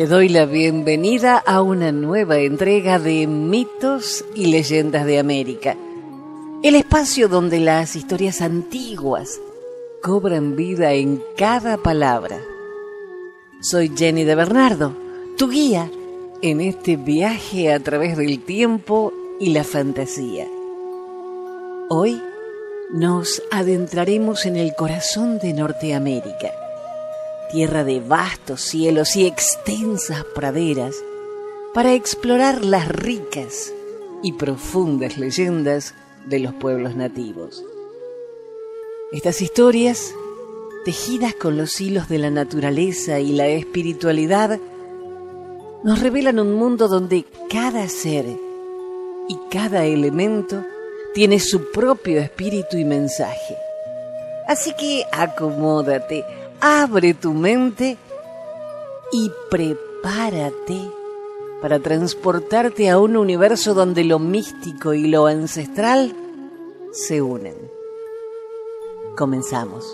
Te doy la bienvenida a una nueva entrega de Mitos y Leyendas de América, el espacio donde las historias antiguas cobran vida en cada palabra. Soy Jenny de Bernardo, tu guía en este viaje a través del tiempo y la fantasía. Hoy nos adentraremos en el corazón de Norteamérica, tierra de vastos cielos y extensas praderas, para explorar las ricas y profundas leyendas de los pueblos nativos. Estas historias, tejidas con los hilos de la naturaleza y la espiritualidad, nos revelan un mundo donde cada ser y cada elemento tiene su propio espíritu y mensaje. Así que acomódate, abre tu mente y prepárate para transportarte a un universo donde lo místico y lo ancestral se unen. Comenzamos.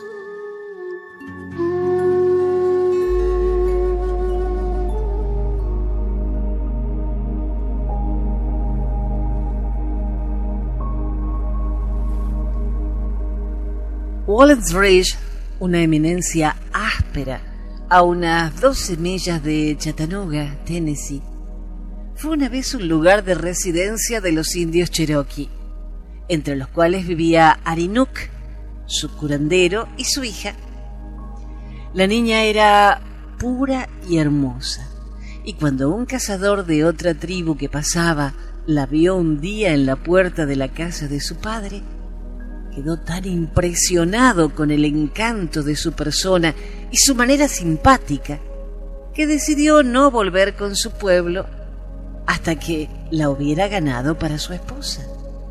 Wallen's Ridge, una eminencia áspera a unas 12 millas de Chattanooga, Tennessee, fue una vez un lugar de residencia de los indios Cherokee, entre los cuales vivía Arinuk, su curandero, y su hija. La niña era pura y hermosa, y cuando un cazador de otra tribu que pasaba la vio un día en la puerta de la casa de su padre, quedó tan impresionado con el encanto de su persona y su manera simpática que decidió no volver con su pueblo hasta que la hubiera ganado para su esposa.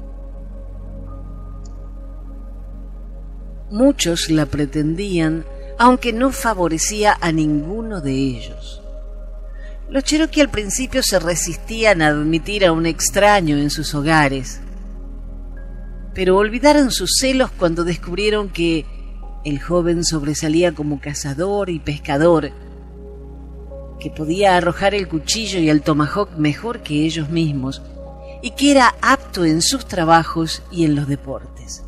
Muchos la pretendían, aunque no favorecía a ninguno de ellos. Los Cherokee al principio se resistían a admitir a un extraño en sus hogares, pero olvidaron sus celos cuando descubrieron que el joven sobresalía como cazador y pescador, que podía arrojar el cuchillo y el tomahawk mejor que ellos mismos, y que era apto en sus trabajos y en los deportes.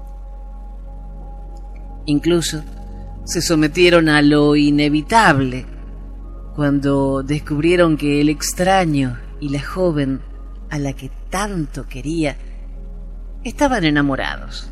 Incluso se sometieron a lo inevitable cuando descubrieron que el extraño y la joven a la que tanto quería estaban enamorados.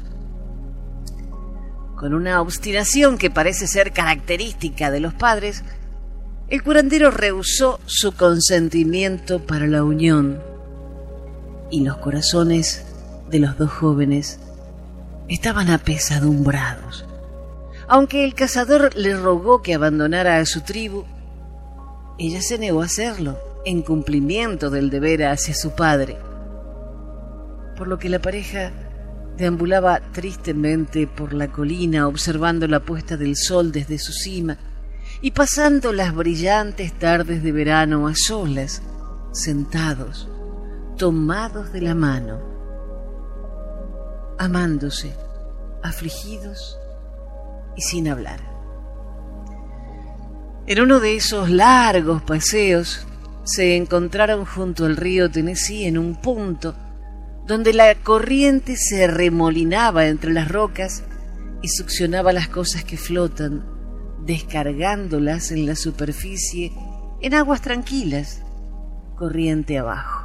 Con una obstinación que parece ser característica de los padres, el curandero rehusó su consentimiento para la unión, y los corazones de los dos jóvenes estaban apesadumbrados. Aunque el cazador le rogó que abandonara a su tribu, ella se negó a hacerlo en cumplimiento del deber hacia su padre, por lo que la pareja deambulaba tristemente por la colina observando la puesta del sol desde su cima y pasando las brillantes tardes de verano a solas, sentados, tomados de la mano, amándose, afligidos y sin hablar. En uno de esos largos paseos se encontraron junto al río Tennessee en un punto donde la corriente se arremolinaba entre las rocas y succionaba las cosas que flotan, descargándolas en la superficie en aguas tranquilas, corriente abajo.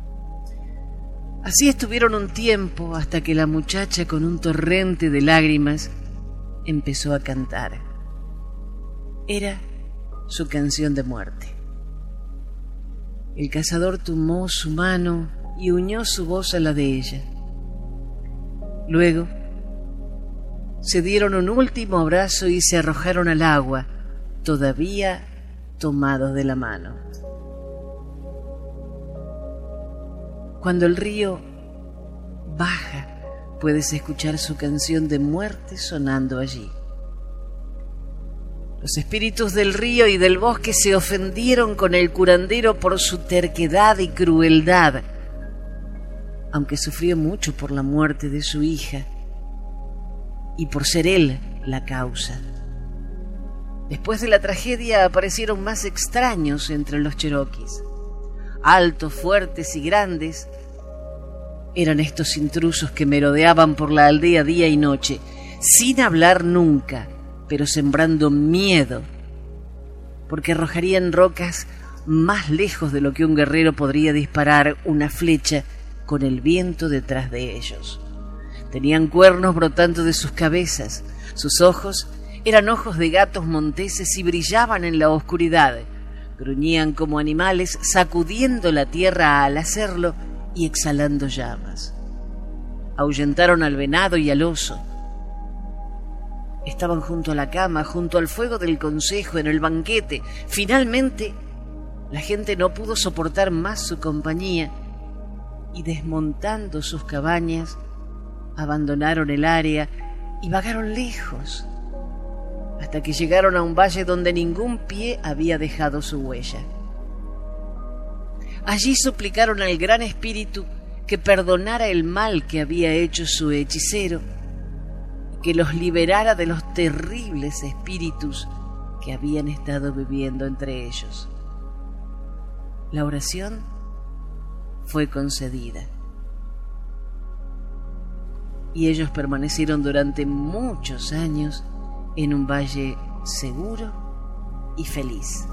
Así estuvieron un tiempo hasta que la muchacha, con un torrente de lágrimas, empezó a cantar. Era su canción de muerte. El cazador tomó su mano y unió su voz a la de ella. Luego se dieron un último abrazo y se arrojaron al agua, todavía tomados de la mano. Cuando el río baja, puedes escuchar su canción de muerte sonando allí. Los espíritus del río y del bosque se ofendieron con el curandero por su terquedad y crueldad, aunque sufrió mucho por la muerte de su hija y por ser él la causa. Después de la tragedia aparecieron más extraños entre los cheroquis. Altos, fuertes y grandes, eran estos intrusos que merodeaban por la aldea día y noche, sin hablar nunca, pero sembrando miedo, porque arrojarían rocas más lejos de lo que un guerrero podría disparar una flecha con el viento detrás de ellos. Tenían cuernos brotando de sus cabezas, sus ojos eran ojos de gatos monteses y brillaban en la oscuridad. Gruñían como animales, sacudiendo la tierra al hacerlo y exhalando llamas. Ahuyentaron al venado y al oso. Estaban junto a la cama, junto al fuego del consejo, en el banquete. Finalmente, la gente no pudo soportar más su compañía y, desmontando sus cabañas, abandonaron el área y vagaron lejos, hasta que llegaron a un valle donde ningún pie había dejado su huella. Allí suplicaron al Gran Espíritu que perdonara el mal que había hecho su hechicero y que los liberara de los terribles espíritus que habían estado viviendo entre ellos. La oración fue concedida y ellos permanecieron durante muchos años en un valle seguro y feliz.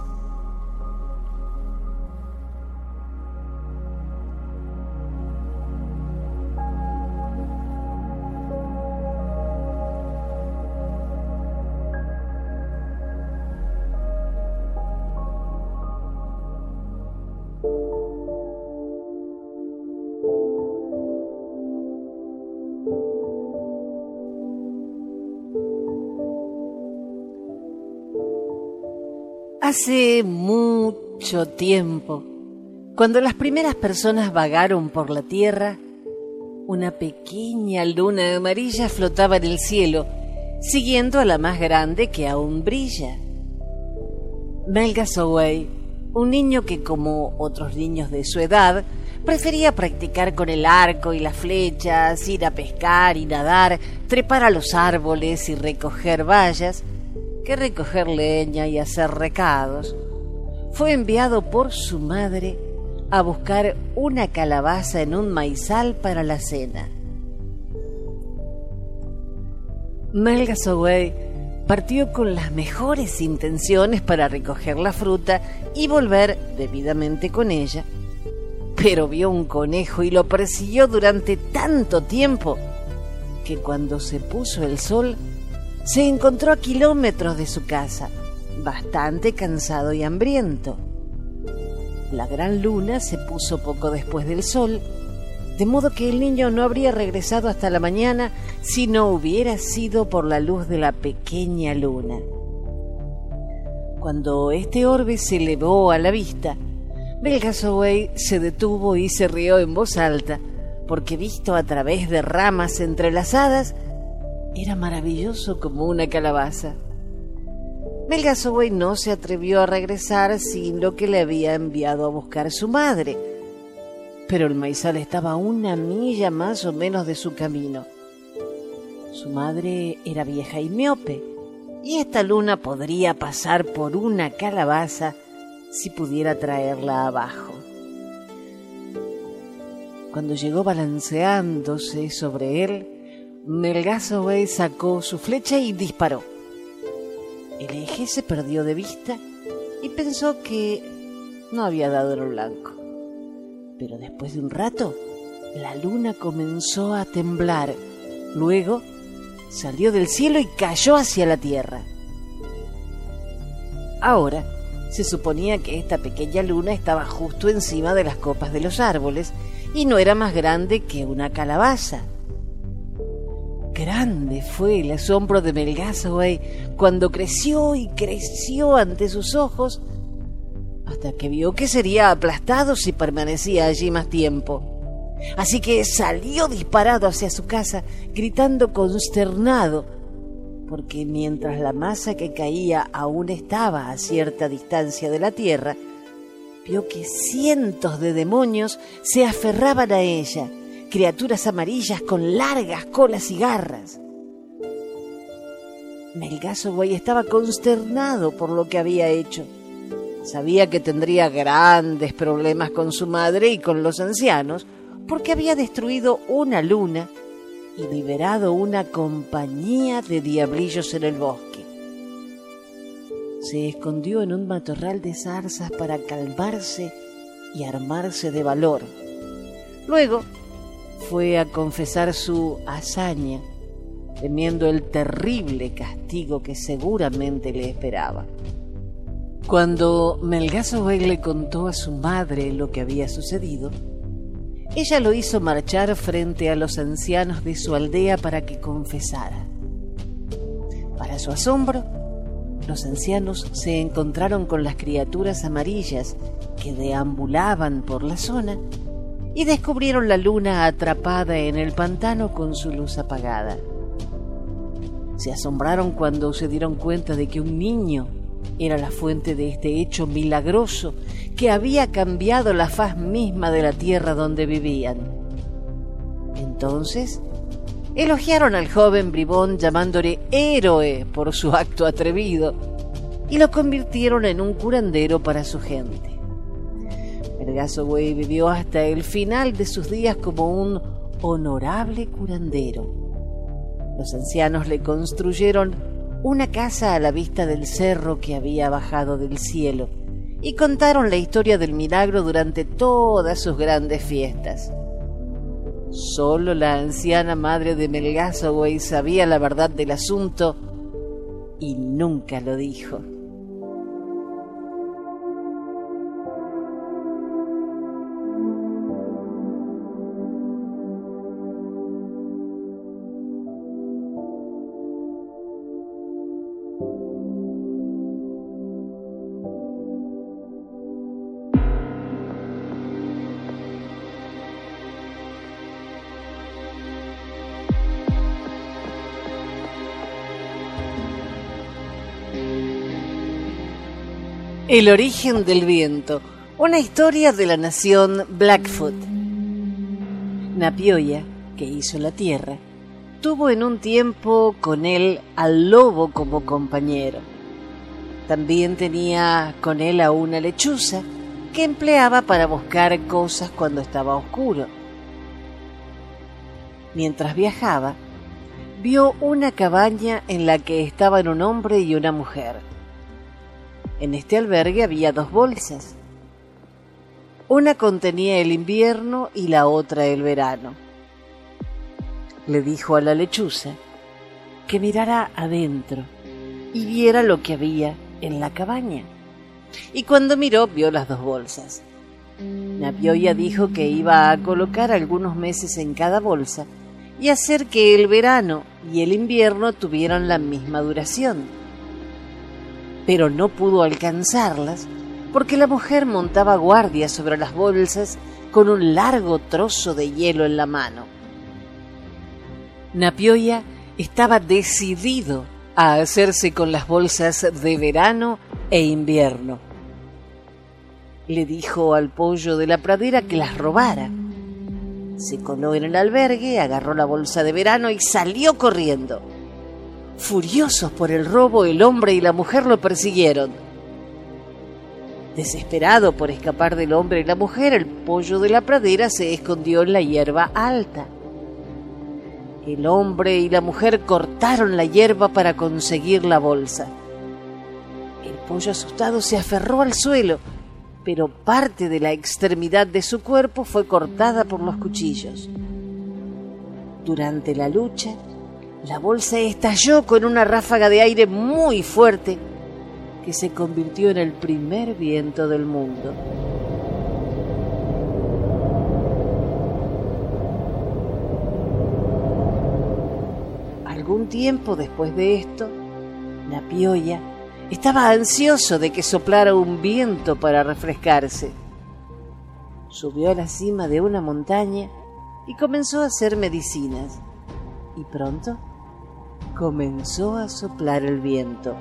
Hace mucho tiempo, cuando las primeras personas vagaron por la tierra, una pequeña luna amarilla flotaba en el cielo, siguiendo a la más grande que aún brilla. Melgasoway, un niño que, como otros niños de su edad, prefería practicar con el arco y las flechas, ir a pescar y nadar, trepar a los árboles y recoger bayas, que recoger leña y hacer recados, fue enviado por su madre a buscar una calabaza en un maizal para la cena. Melgasoway partió con las mejores intenciones para recoger la fruta y volver debidamente con ella, pero vio un conejo y lo persiguió durante tanto tiempo que cuando se puso el sol se encontró a kilómetros de su casa, bastante cansado y hambriento. La gran luna se puso poco después del sol, de modo que el niño no habría regresado hasta la mañana si no hubiera sido por la luz de la pequeña luna. Cuando este orbe se elevó a la vista, Melgasoway se detuvo y se rió en voz alta, porque visto a través de ramas entrelazadas, era maravilloso como una calabaza. Melgasoway no se atrevió a regresar sin lo que le había enviado a buscar su madre, pero el maizal estaba a 1 milla más o menos de su camino. Su madre era vieja y miope, y esta luna podría pasar por una calabaza si pudiera traerla abajo. Cuando llegó balanceándose sobre él, Melgasoway sacó su flecha y disparó. El eje se perdió de vista y pensó que no había dado en el blanco. Pero después de un rato, la luna comenzó a temblar. Luego salió del cielo y cayó hacia la tierra. Ahora se suponía que esta pequeña luna estaba justo encima de las copas de los árboles y no era más grande que una calabaza. Grande fue el asombro de Melgasoway cuando creció y creció ante sus ojos, hasta que vio que sería aplastado si permanecía allí más tiempo. Así que salió disparado hacia su casa, gritando consternado, porque mientras la masa que caía aún estaba a cierta distancia de la tierra, vio que cientos de demonios se aferraban a ella, criaturas amarillas con largas colas y garras. Melgazo-Güey estaba consternado por lo que había hecho. Sabía que tendría grandes problemas con su madre y con los ancianos, porque había destruido una luna y liberado una compañía de diablillos en el bosque. Se escondió en un matorral de zarzas para calmarse y armarse de valor. Luego fue a confesar su hazaña, temiendo el terrible castigo que seguramente le esperaba. Cuando Melgazo-Güey le contó a su madre lo que había sucedido, ella lo hizo marchar frente a los ancianos de su aldea para que confesara. Para su asombro, los ancianos se encontraron con las criaturas amarillas que deambulaban por la zona y descubrieron la luna atrapada en el pantano con su luz apagada. Se asombraron cuando se dieron cuenta de que un niño era la fuente de este hecho milagroso que había cambiado la faz misma de la tierra donde vivían. Entonces, elogiaron al joven bribón llamándole héroe por su acto atrevido y lo convirtieron en un curandero para su gente. Melgazo-Güey vivió hasta el final de sus días como un honorable curandero. Los ancianos le construyeron una casa a la vista del cerro que había bajado del cielo y contaron la historia del milagro durante todas sus grandes fiestas. Solo la anciana madre de Melgazo-Güey sabía la verdad del asunto y nunca lo dijo. El origen del viento, una historia de la nación Blackfoot. Napioya, que hizo la tierra, tuvo en un tiempo con él al lobo como compañero. También tenía con él a una lechuza que empleaba para buscar cosas cuando estaba oscuro. Mientras viajaba, vio una cabaña en la que estaban un hombre y una mujer. En este albergue había 2 bolsas. Una contenía el invierno y la otra el verano. Le dijo a la lechuza que mirara adentro y viera lo que había en la cabaña. Y cuando miró, vio las 2 bolsas. Napioya dijo que iba a colocar algunos meses en cada bolsa y hacer que el verano y el invierno tuvieran la misma duración. Pero no pudo alcanzarlas porque la mujer montaba guardia sobre las bolsas con un largo trozo de hielo en la mano. Napioya estaba decidido a hacerse con las bolsas de verano e invierno. Le dijo al pollo de la pradera que las robara. Se coló en el albergue, agarró la bolsa de verano y salió corriendo. Furiosos por el robo, el hombre y la mujer lo persiguieron. Desesperado por escapar del hombre y la mujer, el pollo de la pradera se escondió en la hierba alta. El hombre y la mujer cortaron la hierba para conseguir la bolsa. El pollo asustado se aferró al suelo, pero parte de la extremidad de su cuerpo fue cortada por los cuchillos. Durante la lucha, la bolsa estalló con una ráfaga de aire muy fuerte que se convirtió en el primer viento del mundo. Algún tiempo después de esto, Napioya estaba ansioso de que soplara un viento para refrescarse. Subió a la cima de una montaña y comenzó a hacer medicinas. Y pronto comenzó a soplar el viento.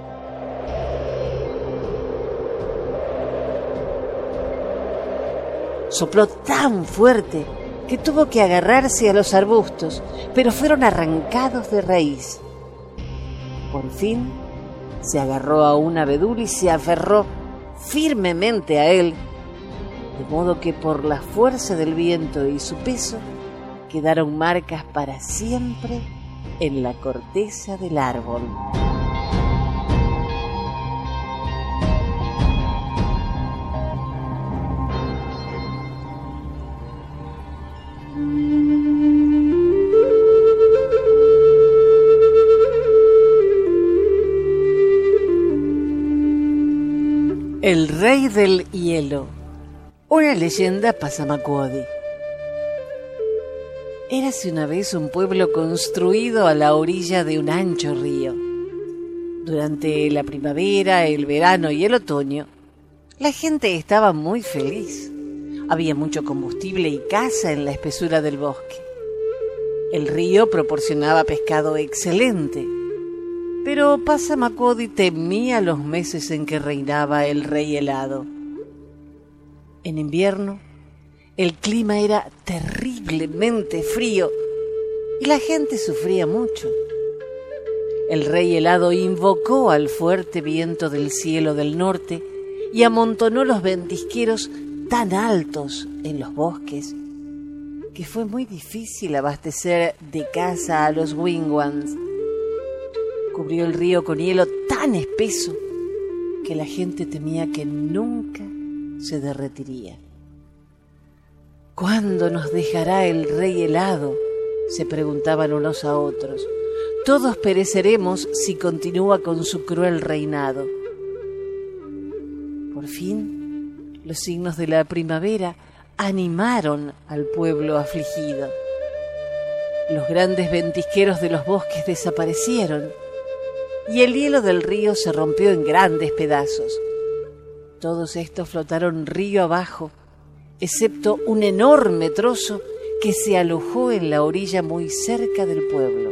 Sopló tan fuerte que tuvo que agarrarse a los arbustos, pero fueron arrancados de raíz. Por fin se agarró a un abedul y se aferró firmemente a él, de modo que por la fuerza del viento y su peso quedaron marcas para siempre en la corteza del árbol. El rey del hielo. Una leyenda Passamaquoddy. Érase una vez un pueblo construido a la orilla de un ancho río. Durante la primavera, el verano y el otoño, la gente estaba muy feliz. Había mucho combustible y caza en la espesura del bosque. El río proporcionaba pescado excelente, pero Passamaquoddy temía los meses en que reinaba el rey helado. En invierno, el clima era terriblemente frío y la gente sufría mucho. El rey helado invocó al fuerte viento del cielo del norte y amontonó los ventisqueros tan altos en los bosques que fue muy difícil abastecer de caza a los wigwams. Cubrió el río con hielo tan espeso que la gente temía que nunca se derretiría. ¿Cuándo nos dejará el rey helado?, se preguntaban unos a otros. Todos pereceremos si continúa con su cruel reinado. Por fin, los signos de la primavera animaron al pueblo afligido. Los grandes ventisqueros de los bosques desaparecieron y el hielo del río se rompió en grandes pedazos. Todos estos flotaron río abajo, excepto un enorme trozo que se alojó en la orilla muy cerca del pueblo.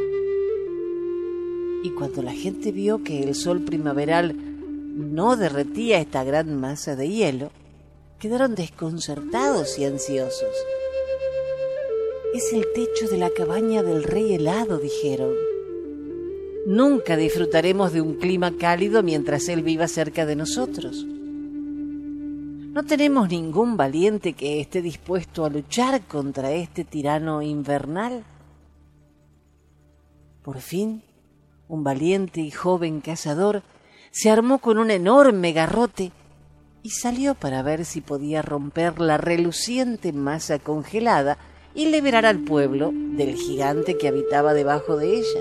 Y cuando la gente vio que el sol primaveral no derretía esta gran masa de hielo, quedaron desconcertados y ansiosos. «Es el techo de la cabaña del rey helado», dijeron. «Nunca disfrutaremos de un clima cálido mientras él viva cerca de nosotros. ¿No tenemos ningún valiente que esté dispuesto a luchar contra este tirano invernal?» Por fin, un valiente y joven cazador se armó con un enorme garrote y salió para ver si podía romper la reluciente masa congelada y liberar al pueblo del gigante que habitaba debajo de ella.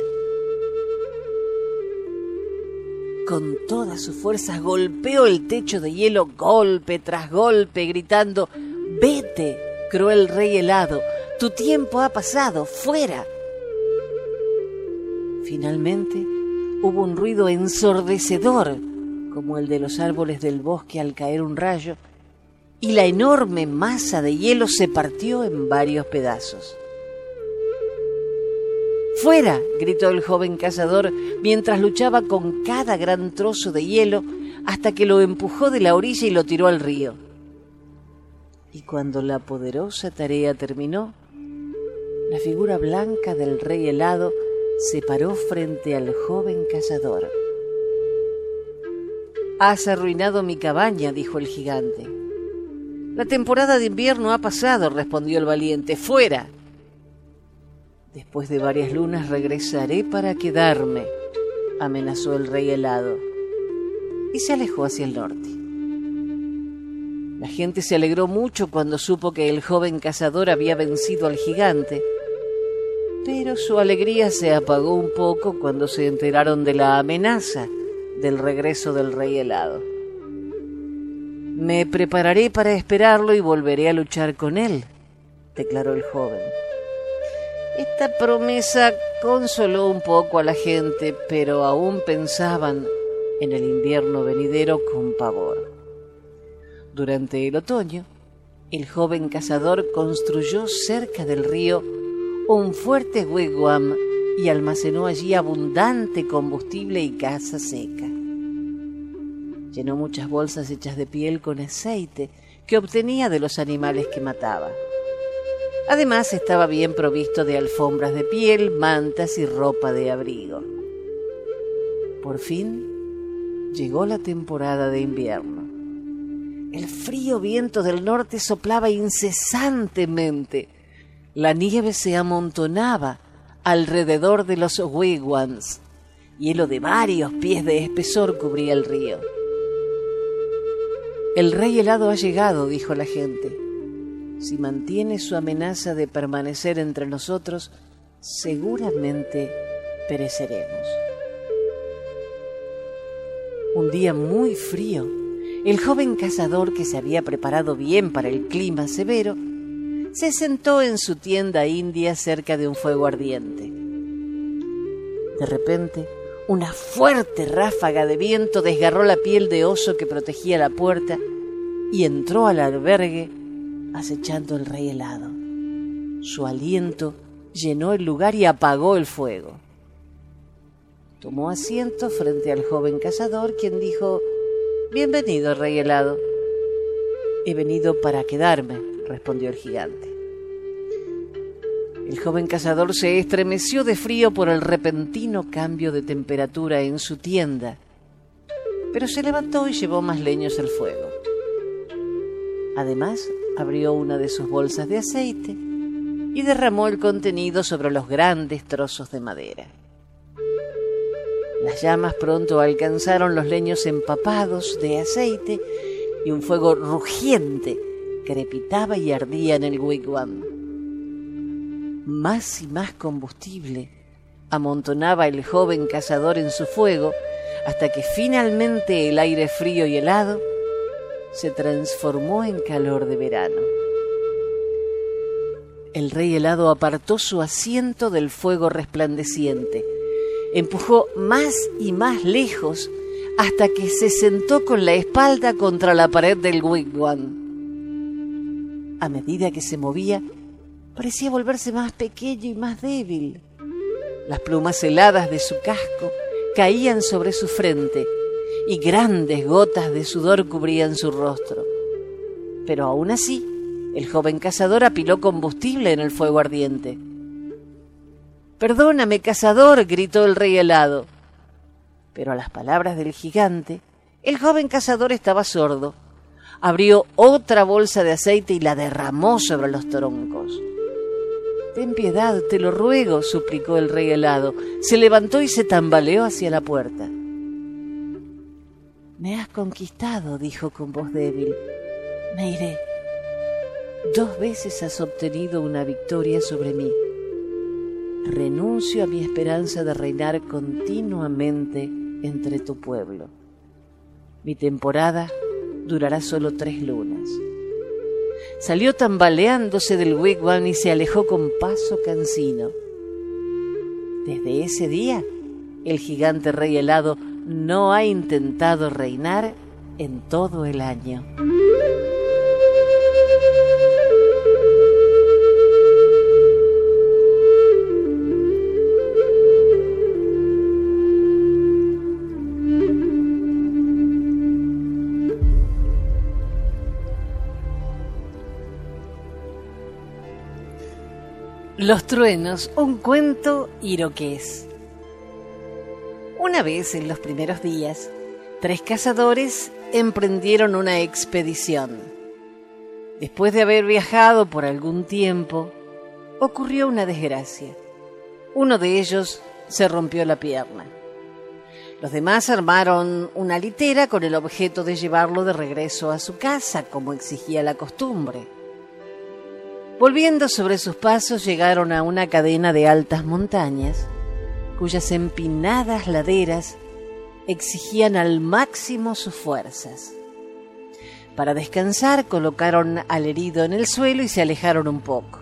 Con todas sus fuerzas golpeó el techo de hielo golpe tras golpe, gritando: «¡Vete, cruel rey helado! ¡Tu tiempo ha pasado! ¡Fuera!». Finalmente hubo un ruido ensordecedor, como el de los árboles del bosque al caer un rayo, y la enorme masa de hielo se partió en varios pedazos. «¡Fuera!», gritó el joven cazador mientras luchaba con cada gran trozo de hielo hasta que lo empujó de la orilla y lo tiró al río. Y cuando la poderosa tarea terminó, la figura blanca del rey helado se paró frente al joven cazador. «Has arruinado mi cabaña», dijo el gigante. «La temporada de invierno ha pasado», respondió el valiente. «¡Fuera!». «Después de varias lunas regresaré para quedarme», amenazó el rey helado, y se alejó hacia el norte. La gente se alegró mucho cuando supo que el joven cazador había vencido al gigante, pero su alegría se apagó un poco cuando se enteraron de la amenaza del regreso del rey helado. «Me prepararé para esperarlo y volveré a luchar con él», declaró el joven. Esta promesa consoló un poco a la gente, pero aún pensaban en el invierno venidero con pavor. Durante el otoño, el joven cazador construyó cerca del río un fuerte wigwam y almacenó allí abundante combustible y caza seca. Llenó muchas bolsas hechas de piel con aceite que obtenía de los animales que mataba. Además, estaba bien provisto de alfombras de piel, mantas y ropa de abrigo. Por fin llegó la temporada de invierno. El frío viento del norte soplaba incesantemente. La nieve se amontonaba alrededor de los wigwams. Hielo de varios pies de espesor cubría el río. El rey helado ha llegado, dijo la gente. Si mantiene su amenaza de permanecer entre nosotros, seguramente pereceremos. Un día muy frío, el joven cazador, que se había preparado bien para el clima severo, se sentó en su tienda india cerca de un fuego ardiente. De repente, una fuerte ráfaga de viento desgarró la piel de oso que protegía la puerta y entró al albergue acechando al rey helado. Su aliento llenó el lugar y apagó el fuego. Tomó asiento frente al joven cazador, quien dijo: «Bienvenido, rey helado». «He venido para quedarme», respondió el gigante. El joven cazador se estremeció de frío por el repentino cambio de temperatura en su tienda, pero se levantó y llevó más leños al fuego. Además, abrió una de sus bolsas de aceite y derramó el contenido sobre los grandes trozos de madera. Las llamas pronto alcanzaron los leños empapados de aceite y un fuego rugiente crepitaba y ardía en el wigwam. Más y más combustible amontonaba el joven cazador en su fuego hasta que finalmente el aire frío y helado se transformó en calor de verano. El rey helado apartó su asiento del fuego resplandeciente, empujó más y más lejos hasta que se sentó con la espalda contra la pared del wigwam. A medida que se movía, parecía volverse más pequeño y más débil. Las plumas heladas de su casco caían sobre su frente y grandes gotas de sudor cubrían su rostro. Pero aún así, el joven cazador apiló combustible en el fuego ardiente. «Perdóname, cazador», gritó el rey helado. Pero a las palabras del gigante, el joven cazador estaba sordo. Abrió otra bolsa de aceite y la derramó sobre los troncos. «Ten piedad, te lo ruego», suplicó el rey helado. Se levantó y se tambaleó hacia la puerta. «Me has conquistado», dijo con voz débil. «Me iré. 2 veces has obtenido una victoria sobre mí. Renuncio a mi esperanza de reinar continuamente entre tu pueblo. Mi temporada durará solo 3 lunas». Salió tambaleándose del wigwam y se alejó con paso cansino. Desde ese día, el gigante rey helado no ha intentado reinar en todo el año. Los truenos, un cuento iroqués. Una vez, en los primeros días, 3 cazadores emprendieron una expedición. Después de haber viajado por algún tiempo, ocurrió una desgracia. Uno de ellos se rompió la pierna. Los demás armaron una litera con el objeto de llevarlo de regreso a su casa, como exigía la costumbre. Volviendo sobre sus pasos, llegaron a una cadena de altas montañas, cuyas empinadas laderas exigían al máximo sus fuerzas. Para descansar, colocaron al herido en el suelo y se alejaron un poco.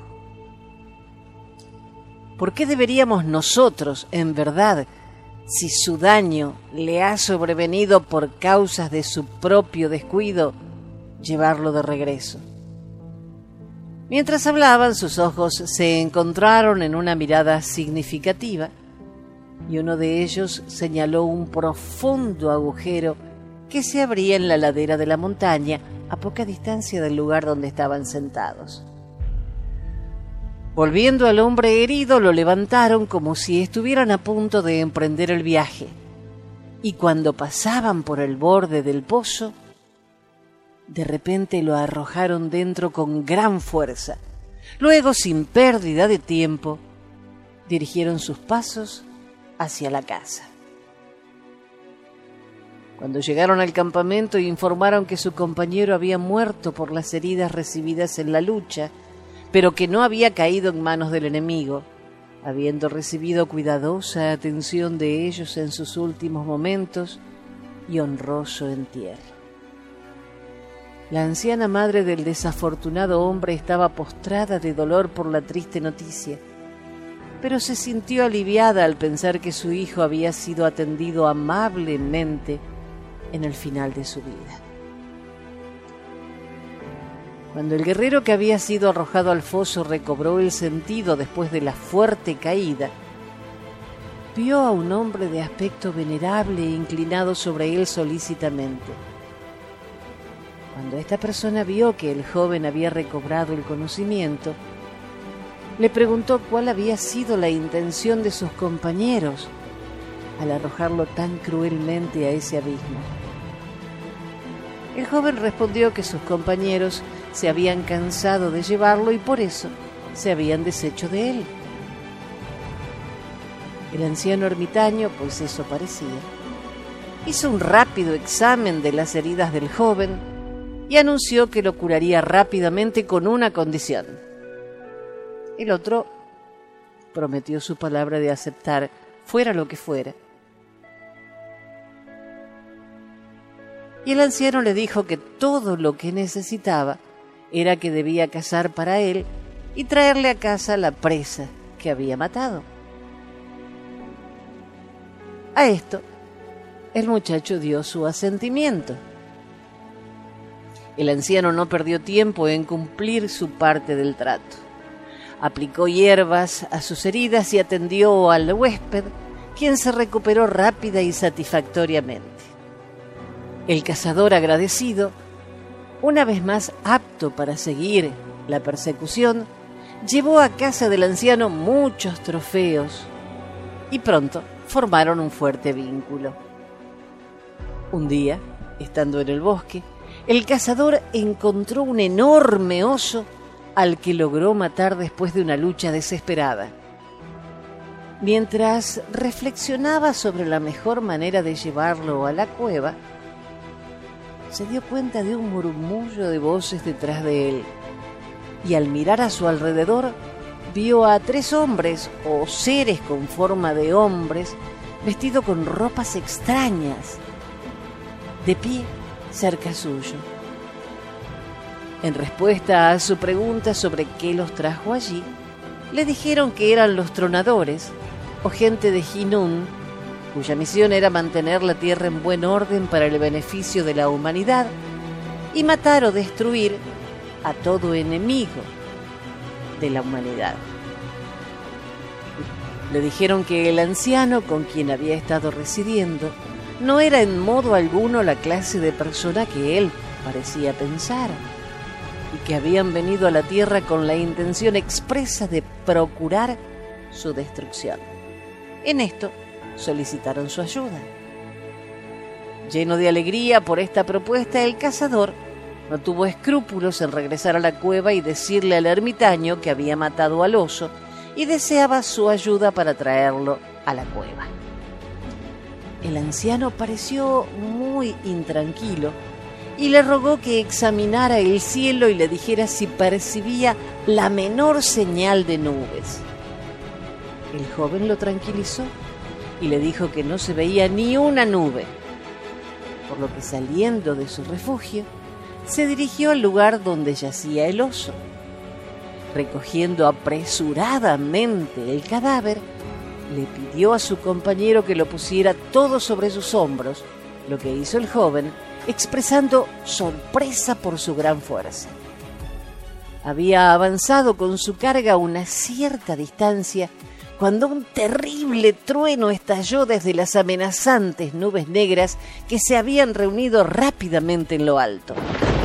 ¿Por qué deberíamos nosotros, en verdad, si su daño le ha sobrevenido por causas de su propio descuido, llevarlo de regreso? Mientras hablaban, sus ojos se encontraron en una mirada significativa y uno de ellos señaló un profundo agujero que se abría en la ladera de la montaña a poca distancia del lugar donde estaban sentados. Volviendo al hombre herido, lo levantaron como si estuvieran a punto de emprender el viaje. y cuando pasaban por el borde del pozo, de repente lo arrojaron dentro con gran fuerza. Luego, sin pérdida de tiempo, dirigieron sus pasos hacia la casa. Cuando llegaron al campamento informaron que su compañero había muerto por las heridas recibidas en la lucha, pero que no había caído en manos del enemigo, habiendo recibido cuidadosa atención de ellos en sus últimos momentos y honroso entierro. La anciana madre del desafortunado hombre estaba postrada de dolor por la triste noticia, pero se sintió aliviada al pensar que su hijo había sido atendido amablemente en el final de su vida. Cuando el guerrero que había sido arrojado al foso recobró el sentido después de la fuerte caída, vio a un hombre de aspecto venerable inclinado sobre él solícitamente. Cuando esta persona vio que el joven había recobrado el conocimiento, le preguntó cuál había sido la intención de sus compañeros al arrojarlo tan cruelmente a ese abismo. El joven respondió que sus compañeros se habían cansado de llevarlo y por eso se habían deshecho de él. El anciano ermitaño, pues eso parecía, hizo un rápido examen de las heridas del joven y anunció que lo curaría rápidamente con una condición. El otro prometió su palabra de aceptar, fuera lo que fuera. Y el anciano le dijo que todo lo que necesitaba era que debía cazar para él y traerle a casa la presa que había matado. A esto, el muchacho dio su asentimiento. El anciano no perdió tiempo en cumplir su parte del trato. Aplicó hierbas a sus heridas y atendió al huésped, quien se recuperó rápida y satisfactoriamente. El cazador, agradecido, una vez más apto para seguir la persecución, llevó a casa del anciano muchos trofeos y pronto formaron un fuerte vínculo. Un día, estando en el bosque, el cazador encontró un enorme oso al que logró matar después de una lucha desesperada. Mientras reflexionaba sobre la mejor manera de llevarlo a la cueva, se dio cuenta de un murmullo de voces detrás de él, y al mirar a su alrededor vio a 3 hombres o seres con forma de hombres vestidos con ropas extrañas, de pie cerca suyo. En respuesta a su pregunta sobre qué los trajo allí, le dijeron que eran los tronadores o gente de Hinún, cuya misión era mantener la tierra en buen orden para el beneficio de la humanidad y matar o destruir a todo enemigo de la humanidad. Le dijeron que el anciano con quien había estado residiendo no era en modo alguno la clase de persona que él parecía pensar, y que habían venido a la tierra con la intención expresa de procurar su destrucción. En esto solicitaron su ayuda. Lleno de alegría por esta propuesta, el cazador no tuvo escrúpulos en regresar a la cueva y decirle al ermitaño que había matado al oso y deseaba su ayuda para traerlo a la cueva. El anciano pareció muy intranquilo y le rogó que examinara el cielo y le dijera si percibía la menor señal de nubes. El joven lo tranquilizó y le dijo que no se veía ni una nube, por lo que, saliendo de su refugio, se dirigió al lugar donde yacía el oso. Recogiendo apresuradamente el cadáver, le pidió a su compañero que lo pusiera todo sobre sus hombros, lo que hizo el joven, expresando sorpresa por su gran fuerza. Había avanzado con su carga una cierta distancia cuando un terrible trueno estalló desde las amenazantes nubes negras que se habían reunido rápidamente en lo alto.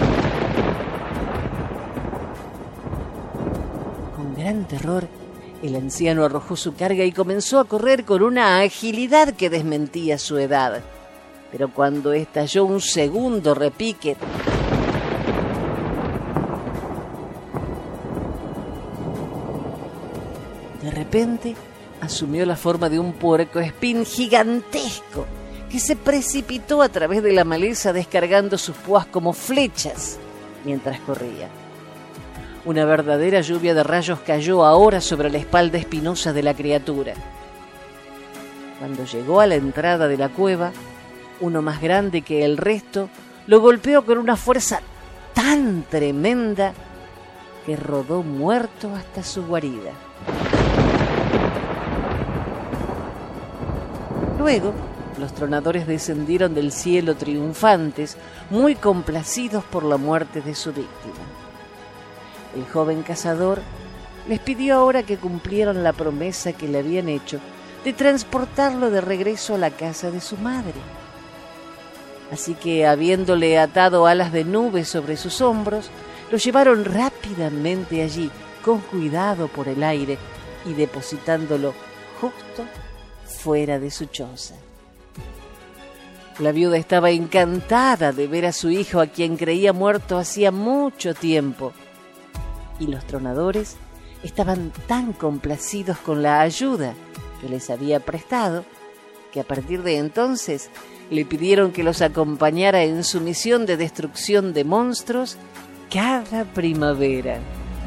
Con gran terror, el anciano arrojó su carga y comenzó a correr con una agilidad que desmentía su edad. Pero cuando estalló un segundo repique, de repente asumió la forma de un puercoespín gigantesco que se precipitó a través de la maleza descargando sus púas como flechas mientras corría. Una verdadera lluvia de rayos cayó ahora sobre la espalda espinosa de la criatura. Cuando llegó a la entrada de la cueva, uno más grande que el resto lo golpeó con una fuerza tan tremenda que rodó muerto hasta su guarida. Luego, los tronadores descendieron del cielo triunfantes, muy complacidos por la muerte de su víctima. El joven cazador les pidió ahora que cumplieran la promesa que le habían hecho de transportarlo de regreso a la casa de su madre. Así que, habiéndole atado alas de nube sobre sus hombros, lo llevaron rápidamente allí, con cuidado por el aire, y depositándolo justo fuera de su choza. La viuda estaba encantada de ver a su hijo, a quien creía muerto hacía mucho tiempo, y los tronadores estaban tan complacidos con la ayuda que les había prestado, que a partir de entonces le pidieron que los acompañara en su misión de destrucción de monstruos cada primavera.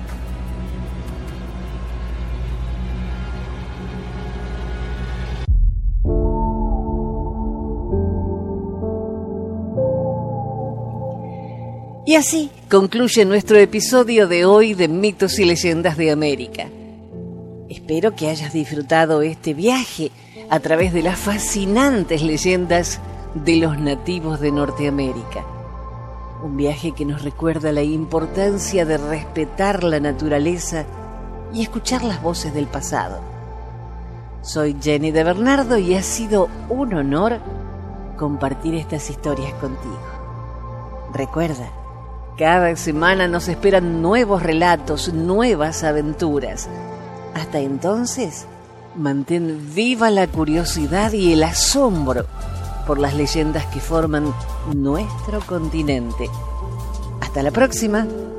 Y así concluye nuestro episodio de hoy de Mitos y Leyendas de América. Espero que hayas disfrutado este viaje a través de las fascinantes leyendas de los nativos de Norteamérica. Un viaje que nos recuerda la importancia de respetar la naturaleza y escuchar las voces del pasado. Soy Jenny de Bernardo y ha sido un honor compartir estas historias contigo. Recuerda, cada semana nos esperan nuevos relatos, nuevas aventuras. Hasta entonces, mantén viva la curiosidad y el asombro por las leyendas que forman nuestro continente. Hasta la próxima.